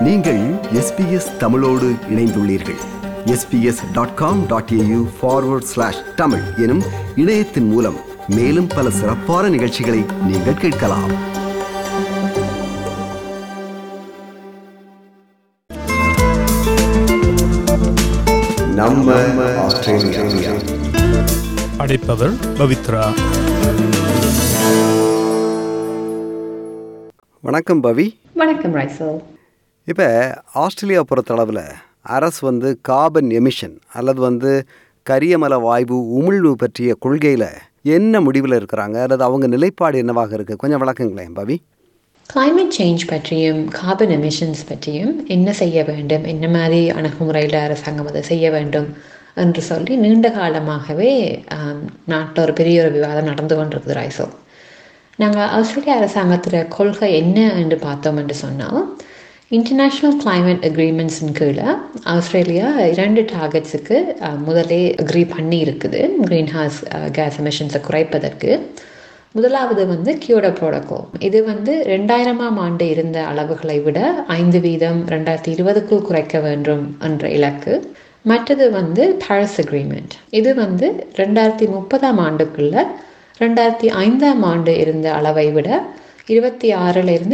நீங்கள் SBS தமிழோடு இணைந்துள்ளீர்கள். sbs.com.au/tamil எனும் இணையத்தின் மூலம் மேலும் பல சிறப்பான நிகழ்ச்சிகளை நீங்கள் கேட்கலாம். நம்ம ஆஸ்திரேலியா அடைப்பவர் பவித்ரா. வணக்கம் பவி. வணக்கம் ரைசல். இப்போ ஆஸ்திரேலியா பொறுத்தளவில் அரசு கார்பன் எமிஷன் அல்லது கரியமல வாயு உமிழ்வு பற்றிய கொள்கையில் என்ன முடிவில் இருக்கிறாங்க அல்லது அவங்க நிலைப்பாடு என்னவாக இருக்குது, கொஞ்சம் விளக்குங்களேன் பவி. கிளைமேட் சேஞ்ச் பற்றியும் கார்பன் எமிஷன்ஸ் பற்றியும் என்ன செய்ய வேண்டும், என்ன மாதிரி அணுகுமுறையில் அரசாங்கம் அதை செய்ய வேண்டும் என்று சொல்லி நீண்ட காலமாகவே நாட்டில் ஒரு பெரிய ஒரு விவாதம் நடந்து கொண்டிருக்குது ரைசல். நாங்கள் ஆஸ்திரேலியா அரசாங்கத்தில் கொள்கை என்ன என்று பார்த்தோம் என்று சொன்னால், இன்டர்நேஷ்னல் கிளைமேட் அக்ரிமெண்ட்ஸின் கீழே ஆஸ்திரேலியா 2 டார்கெட்ஸுக்கு முதலே அக்ரி பண்ணி இருக்குது க்ரீன் ஹவுஸ் கேஸ் எமிஷன்ஸை குறைப்பதற்கு. முதலாவது கியோடோ புரோட்டோகால். இது 2000ஆம் ஆண்டு இருந்த அளவுகளை விட 5% 2020க்குள் குறைக்க வேண்டும் என்ற இலக்கு. மற்றது பாரிஸ் அக்ரிமெண்ட். இது 2030ஆம் ஆண்டுக்குள்ள 2005ஆம் ஆண்டு இருந்த அளவை விட 26%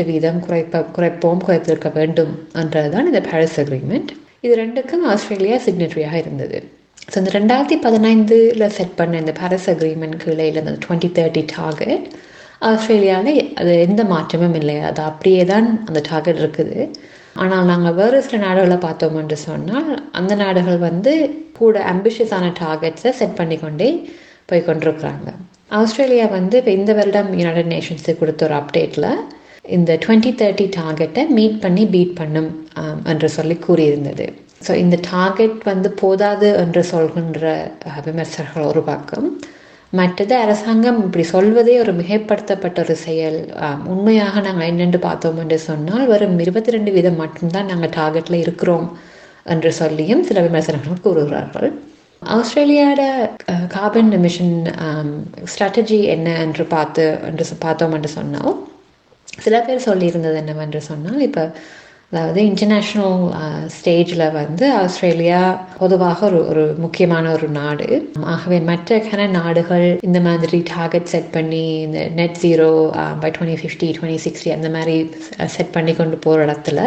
28% குறைத்திருக்க வேண்டும் என்றதுதான் இந்த பாரிஸ் அக்ரிமெண்ட். இது ரெண்டுக்கும் ஆஸ்திரேலியா சிக்னட்டரியாக இருந்தது. ஸோ இந்த 2015 செட் பண்ண இந்த பாரிஸ் அக்ரிமெண்ட் கீழே இந்த 2030 டார்கெட் ஆஸ்திரேலியாவில் அது எந்த மாற்றமும் இல்லை, அது அப்படியே தான் அந்த டார்கெட் இருக்குது. ஆனால் நாங்கள் வேறு சில நாடுகளை பார்த்தோம் என்று சொன்னால் அந்த நாடுகள் கூட ஆம்பிஷியஸான டார்கெட்ஸை செட் பண்ணிக்கொண்டே போய் கொண்டிருக்கிறாங்க. ஆஸ்திரேலியா இப்போ இந்த வருடம் யுனைடெட் நேஷன்ஸுக்கு கொடுத்த ஒரு அப்டேட்டில் இந்த 2030 டார்கெட்டை பீட் பண்ணும் என்று சொல்லி கூறியிருந்தது. ஸோ இந்த டார்கெட் போதாது என்று சொல்கின்ற விமர்சகர்கள் ஒரு பக்கம், மற்றது அரசாங்கம் இப்படி சொல்வதே ஒரு மிகைப்படுத்தப்பட்ட ஒரு செயல். உண்மையாக நாங்கள் என்னென்று பார்த்தோம் என்று சொன்னால் வெறும் 22% மட்டும்தான் நாங்கள் டார்கெட்டில் இருக்கிறோம் என்று சொல்லியும் சில விமர்சனங்கள் கூறுகிறார்கள். ஆஸ்திரேலியாவோட கார்பன் எமிஷன் ஸ்ட்ராட்டஜி என்ன என்று பார்த்தோம் என்று சொன்னால், சில பேர் சொல்லியிருந்தது என்னவென்று சொன்னால், இப்போ அதாவது இன்டர்நேஷ்னல் ஸ்டேஜில் ஆஸ்திரேலியா பொதுவாக ஒரு முக்கியமான ஒரு நாடு. ஆகவே மற்ற நாடுகள் இந்த மாதிரி டார்கெட் செட் பண்ணி இந்த நெட் ஜீரோ பை 2050 2060 அந்த மாதிரி செட் பண்ணி கொண்டு போகிற இடத்துல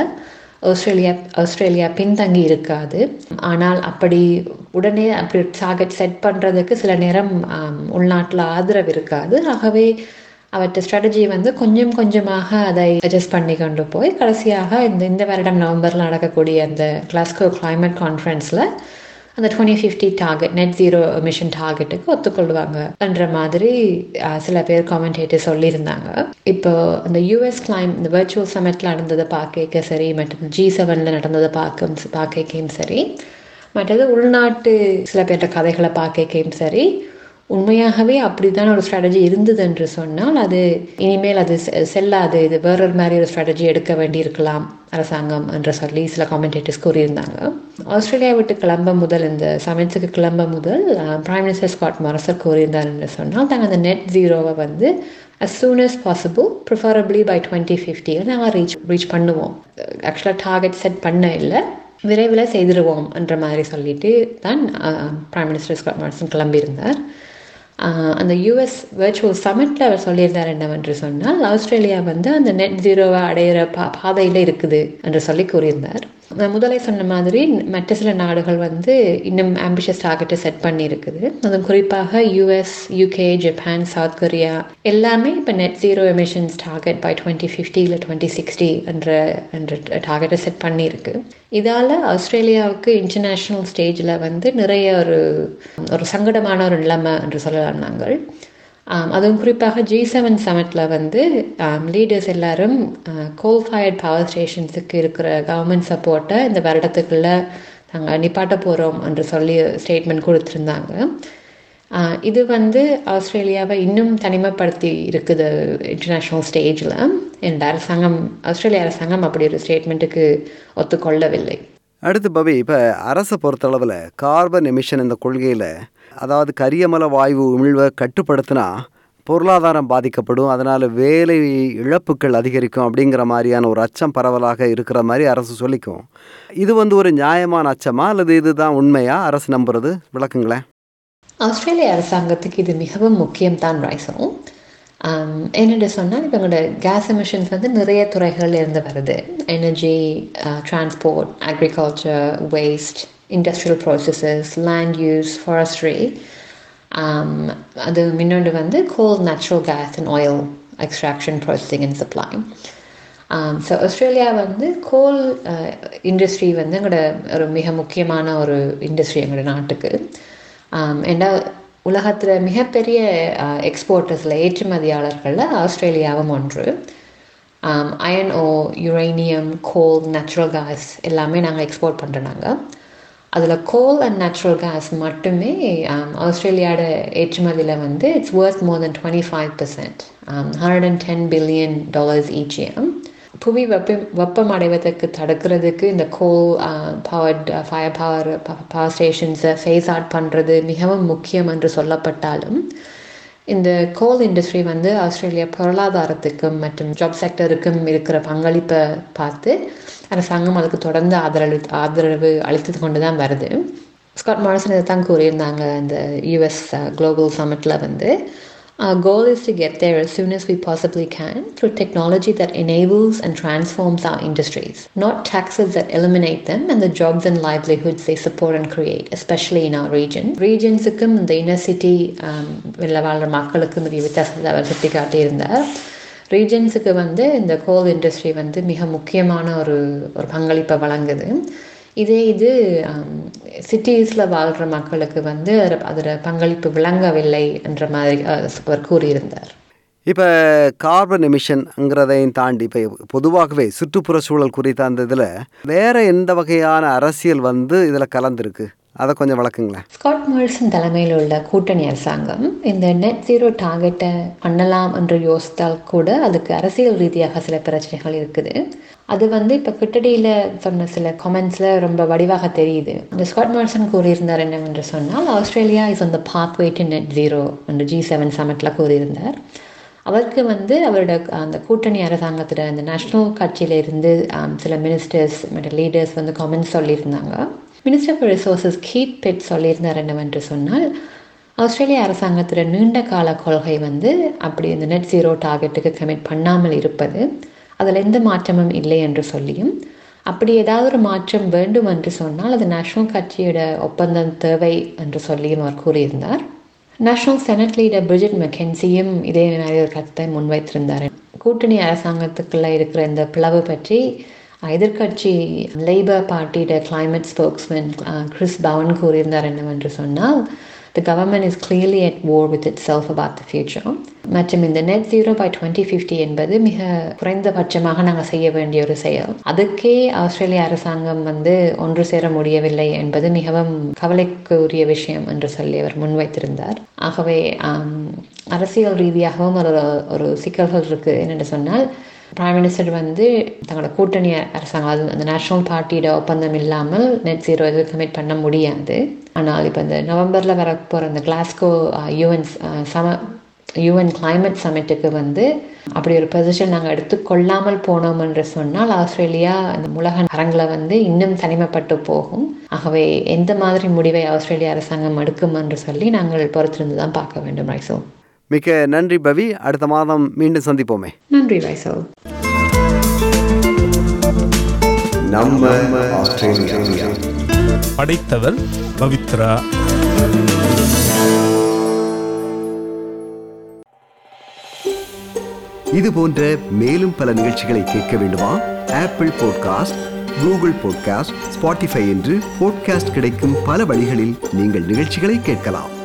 ஆஸ்திரேலியா பின்தங்கி இருக்காது. ஆனால் உடனே அப்படி டார்கெட் செட் பண்ணுறதுக்கு சில நேரம் உள்நாட்டில் ஆதரவு இருக்காது. ஆகவே அவற்றை ஸ்ட்ராட்டஜி கொஞ்சம் கொஞ்சமாக அதை அட்ஜஸ்ட் பண்ணி கொண்டு போய் கடைசியாக இந்த வருடம் நவம்பரில் நடக்கக்கூடிய அந்த கிளாஸ்கோ கிளைமேட் கான்ஃபரன்ஸில் அந்த 2050 டார்கெட் நெட் ஜீரோ எமிஷன் டார்கெட்டுக்கு ஒத்துக்கொள்வாங்க என்ற மாதிரி சில பேர் காமெண்டேட்டர் சொல்லியிருந்தாங்க. இப்போ அந்த யூஎஸ் இந்த வர்ச்சுவல் சமிட்டில் நடந்ததை பார்க்க சரி, மற்றது G7 நடந்ததை பார்க்கையும் சரி, மற்றது உள்நாட்டு சில பேர்ட்ட கதைகளை பார்க்கையும் சரி, உண்மையாகவே அப்படித்தான் ஒரு ஸ்ட்ராட்டஜி இருந்தது என்று சொன்னால் அது இனிமேல் அது செல்லாது, இது வேற மாதிரி ஒரு ஸ்ட்ராட்டஜி எடுக்க வேண்டி இருக்கலாம் அரசாங்கம் என்று சொல்லி சில காமெண்டேட்டர்ஸ் கூறியிருந்தாங்க. ஆஸ்திரேலியா விட்டு இந்த சமிட்ஸுக்கு கிளம்ப முதல் பிரைம் மினிஸ்டர் ஸ்காட் மாரிசன் கூறியிருந்தார் என்று சொன்னால், நாங்கள் அந்த நெட் ஜீரோவை as soon as possible, preferably by 2050 நாங்கள் ரீச் பண்ணுவோம். ஆக்சுவலாக டார்கெட் செட் பண்ண இல்லை, விரைவில் செய்திருவோம் என்ற மாதிரி சொல்லிட்டு தான் பிரைம் மினிஸ்டர் ஸ்காட் மாரிசன் கிளம்பியிருந்தார். அந்த யூஎஸ் வர்ச்சுவல் சமிட்டில் அவர் சொல்லியிருந்தார் என்னவென்று சொன்னால், ஆஸ்திரேலியா அந்த நெட் ஜீரோவை அடையிற பாதையில் இருக்குது என்று சொல்லி கூறியிருந்தார். முதலே சொன்ன மாதிரி மற்ற சில நாடுகள் இன்னும் ஆம்பிஷியஸ் டார்கெட்டை செட் பண்ணி இருக்குது. அதுவும் குறிப்பாக US, UK, Japan, South Korea எல்லாமே இப்போ net zero emissions target by 2050 இல்லை 2060 என்ற டார்கெட்டை செட் பண்ணியிருக்கு. இதால் ஆஸ்திரேலியாவுக்கு இன்டர்நேஷ்னல் ஸ்டேஜில் நிறைய ஒரு சங்கடமான ஒரு நிலைமை என்று சொல்லலாம் நாங்கள். அதுவும் குறிப்பாக G7 சமிட்டில் லீடர்ஸ் எல்லாரும் கோல் ஃபயர்ட் பவர் ஸ்டேஷன்ஸுக்கு இருக்கிற கவர்மெண்ட் சப்போர்ட்டை இந்த வருடத்துக்குள்ளே நாங்கள் நிப்பாட்ட போகிறோம் என்று சொல்லி ஸ்டேட்மெண்ட் கொடுத்துருந்தாங்க. இது ஆஸ்திரேலியாவை இன்னும் தனிமைப்படுத்தி இருக்குது இன்டர்நேஷ்னல் ஸ்டேஜில். ஆஸ்திரேலிய அரசாங்கம் அப்படி ஒரு ஸ்டேட்மெண்ட்டுக்கு ஒத்துக்கொள்ளவில்லை. அடுத்து பவி, இப்போ அரசை பொறுத்தளவில் கார்பன் எமிஷன் இந்த கொள்கையில், அதாவது கரியமல வாயு உமிழ்வை கட்டுப்படுத்தினா பொருளாதாரம் பாதிக்கப்படும், அதனால் வேலை இழப்புகள் அதிகரிக்கும் அப்படிங்கிற மாதிரியான ஒரு அச்சம் பரவலாக இருக்கிற மாதிரி அரசு சொல்லிக்கும். இது ஒரு நியாயமான அச்சமா அல்லது இதுதான் உண்மையா அரசு நம்புறது? விளக்குங்களேன். ஆஸ்திரேலிய அரசாங்கத்துக்கு இது மிகவும் முக்கியம்தான் ரைசோ. என்னென்று சொன்னால், இப்போ எங்களோட கேஸ் எமிஷன்ஸ் நிறைய துறைகள் இருந்து வருது. Energy, transport, agriculture, waste, industrial processes, land use, forestry. அது முன்னோண்டு coal, natural gas and oil extraction, processing and supply. So Australia coal industry எங்களோட ஒரு மிக முக்கியமான ஒரு இண்டஸ்ட்ரி எங்களோட நாட்டுக்கு. ஏன்னா உலகத்தில் மிகப்பெரிய எக்ஸ்போர்ட்டர்ஸில், ஏற்றுமதியாளர்களில் ஆஸ்திரேலியாவும் ஒன்று. Iron ore, uranium, coal, natural gas எல்லாமே நாங்கள் எக்ஸ்போர்ட் பண்ணுறாங்க. அதில் கோல் அண்ட் நேச்சுரல் கேஸ் மட்டுமே ஆஸ்திரேலியாவோட ஏற்றுமதியில் it's worth more than 25%, $110 billion each year. புவி வெப்பமடைவதற்கு தடுக்கிறதுக்கு இந்த கோல் பவர்ட் பவர் ஸ்டேஷன்ஸை ஃபேஸ் அவுட் பண்ணுறது மிகவும் முக்கியம் என்று சொல்லப்பட்டாலும், இந்த கோல் இண்டஸ்ட்ரி ஆஸ்திரேலியா பொருளாதாரத்துக்கும் மற்றும் ஜாப் செக்டருக்கும் இருக்கிற பங்களிப்பை பார்த்து அரசாங்கம் அதுக்கு தொடர்ந்து ஆதரவு அளித்து கொண்டு தான் வருது. ஸ்காட் மாரிசன் இதை தான் கூறியிருந்தாங்க இந்த US குளோபல் சமிட்டில். Our goal is to get there as soon as we possibly can through technology that enables and transforms our industries, not taxes that eliminate them and the jobs and livelihoods they support and create, especially in our region. Regionsukkum இந்த inner city வாழ்ற மக்களுக்கும் இது வித்தியாசத்தை அவர் சுட்டி காட்டியிருந்தார். ரீஜன்ஸுக்கு இந்த கோல் industry மிக முக்கியமான ஒரு பங்களிப்பை வழங்குது. இது சிட்டிஸில் வாழ்கிற மக்களுக்கு அதில் பங்களிப்பு விளங்கவில்லை என்ற மாதிரி அவர் கூறியிருந்தார். இப்போ கார்பன் எமிஷன்ங்கிறதையும் தாண்டி இப்போ பொதுவாகவே சுற்றுப்புற சூழல் குறித்த அந்த இதில் வேறு எந்த வகையான அரசியல் இதில் கலந்துருக்கு? அதை கொஞ்சம் வழக்குங்களேன். ஸ்காட் மாரிசன் தலைமையில் உள்ள கூட்டணி அரசாங்கம் இந்த நெட் ஜீரோ டார்கெட்டை பண்ணலாம் என்று யோசித்தால் கூட அதுக்கு அரசியல் ரீதியாக சில பிரச்சனைகள் இருக்குது. அது இப்போ கிட்டடியில் சொன்ன சில கமெண்ட்ஸில் ரொம்ப வடிவாக தெரியுது. இந்த ஸ்காட் மாரிசன் கூறியிருந்தார் என்னவென்று சொன்னால், Australia is on the pathway to net zero என்று G7 சமிட்டில் கூறியிருந்தார். அவருக்கு அவரோட அந்த கூட்டணி அரசாங்கத்தில் இந்த நேஷ்னல் கட்சியிலிருந்து சில மினிஸ்டர்ஸ் மற்றும் லீடர்ஸ் கமெண்ட்ஸ் சொல்லியிருந்தாங்க. Minister for resources Keith Pitt சொல்லியிருந்தார் என்னவென்று சொன்னால், ஆஸ்திரேலிய அரசாங்கத்தில் நீண்ட கால கொள்கை அப்படி இந்த நெட் ஜீரோ டார்கெட்டுக்கு கமிட் பண்ணாமல் இருப்பது, அதில் எந்த மாற்றமும் இல்லை என்று சொல்லியும், அப்படி ஏதாவது ஒரு மாற்றம் வேண்டும் என்று சொன்னால் அது நேஷனல் கட்சியோட ஒப்பந்தம் தேவை என்று சொல்லியும் அவர் கூறியிருந்தார். நேஷனல் செனட் லீடர் பிரிஜிட் மெக்கென்சியும் இதே மாதிரி ஒரு கருத்தை முன்வைத்திருந்தார். கூட்டணி அரசாங்கத்துக்குள்ளே இருக்கிற இந்த பிளவு பற்றி எதிர்கட்சி லேபர் பார்ட்டியோட கிளைமேட் ஸ்போக்ஸ்மேன் கிறிஸ் பவன் கூறியிருந்தார் என்னவென்று சொன்னால், the government is clearly at war with itself about the future. மற்றும் இந்த நெட் ஜீரோ பை 2050 என்பது மிக குறைந்தபட்சமாக நாங்கள் செய்ய வேண்டிய ஒரு செயல். அதுக்கே ஆஸ்திரேலிய அரசாங்கம் ஒன்று சேர முடியவில்லை என்பது மிகவும் கவலைக்குரிய விஷயம் என்று சொல்லி அவர் முன்வைத்திருந்தார். ஆகவே அரசியல் ரீதியாகவும் ஒரு சிக்கல்கள் இருக்குது. என்னென்று சொன்னால், பிரைம் மினிஸ்டர் தங்களோட கூட்டணி அரசாங்கம் அந்த நேஷனல் பார்ட்டியோட ஒப்பந்தம் இல்லாமல் நெட் ஜீரோ எதுவும் கமிட் பண்ண முடியாது. ஆனால் இப்போ இந்த நவம்பரில் வரப்போகிற அந்த கிளாஸ்கோ UN கிளைமேட் சமிட்டுக்கு அப்படி ஒரு பொசிஷன் நாங்கள் எடுத்துக்கொள்ளாமல் போனோம் என்று சொன்னால் ஆஸ்திரேலியா அந்த உலக அரங்கில் இன்னும் தனிமைப்பட்டு போகும். ஆகவே எந்த மாதிரி முடிவை ஆஸ்திரேலிய அரசாங்கம் எடுக்கும் என்று சொல்லி நாங்கள் பொறுத்திருந்து தான் பார்க்க வேண்டும். ரைசோ, மிக்க நன்றி பவி. அடுத்த மாதம் மீண்டும் சந்திப்போமே. நன்றி ரைசோ. நம்ம ஆஸ்திரேலியா. படைத்தவர் பவித்ரா. இது போன்ற மேலும் பல நிகழ்ச்சிகளை கேட்க வேண்டுமா? Apple podcast, Google podcast, Spotify என்று பாட்காஸ்ட் கிடைக்கும் பல வழிகளில் நீங்கள் நிகழ்ச்சிகளை கேட்கலாம்.